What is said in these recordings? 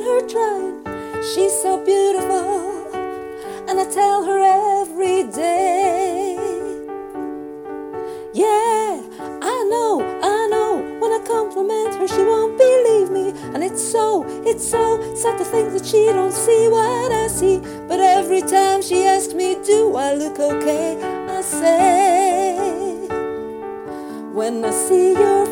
her trying. She's so beautiful, and I tell her every day. Yeah, I know, when I compliment her she won't believe me. And it's so sad to think that she don't see what I see. But every time she asks me, do I look okay, I say, when I see your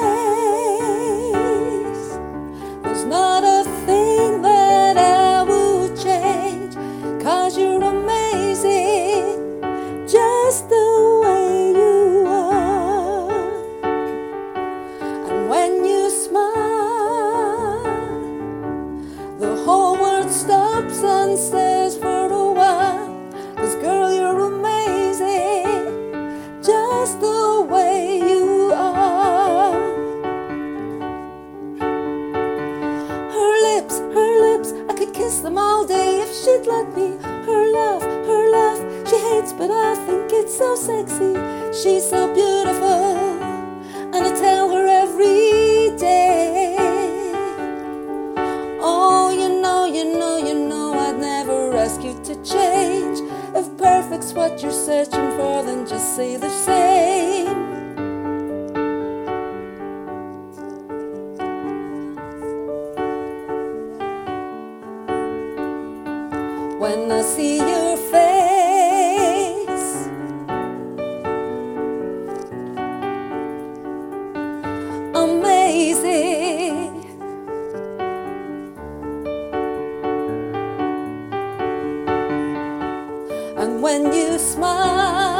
face, there's not a thing that I would change. 'Cause you're amazing, just the way you are. And when you smile, the whole world stops and stares for a while. 'Cause girl, you're amazing, just the way you are. Her lips, I could kiss them all day if she'd let me. Her laugh, she hates, but I think it's so sexy. She's so beautiful, and I tell her every day. Oh, you know, I'd never ask you to change. If perfect's what you're searching for, then just say the same. When I see your face, amazing. And when you smile,